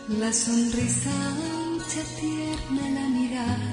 La sonrisa ancha, tierna la mirada,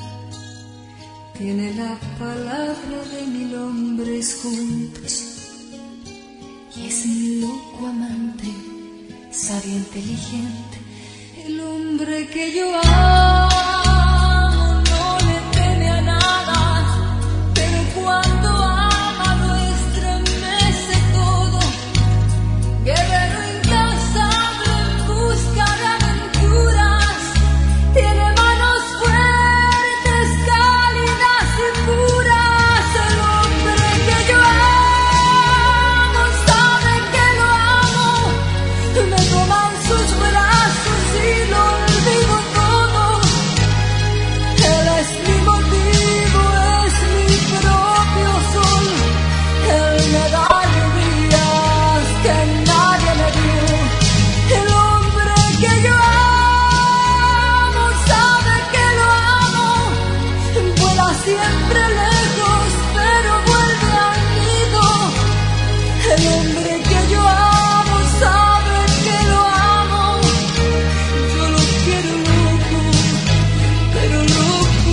tiene la palabra de 1000 hombres juntos, y es mi loco amante, sabio, inteligente, el hombre que yo amo. No le teme a nada, pero cuando ama lo estremece todo. Guerrero incansable en busca de aventuras, tiene manos fuertes, cálidas y puras. El hombre que yo amo sabe que lo amo, me toma en sus brazos y lo olvido todo. Él es mi motivo, es mi propio sol, él me da alegrías que nadie me dio. El hombre que yo amo sabe que lo amo, vuela siempre lejos pero vuelve al nido. El hombre que yo amo sabe que lo amo, yo lo quiero loco, pero loco.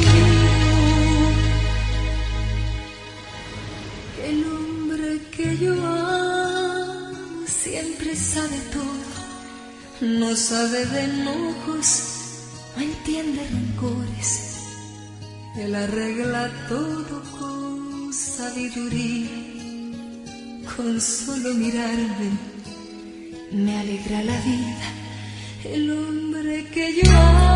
El hombre que yo amo siempre sabe todo, no sabe de enojos, no entiende rencores. Él arregla todo con sabiduría, con solo mirarme me alegra la vida. El hombre que yo amo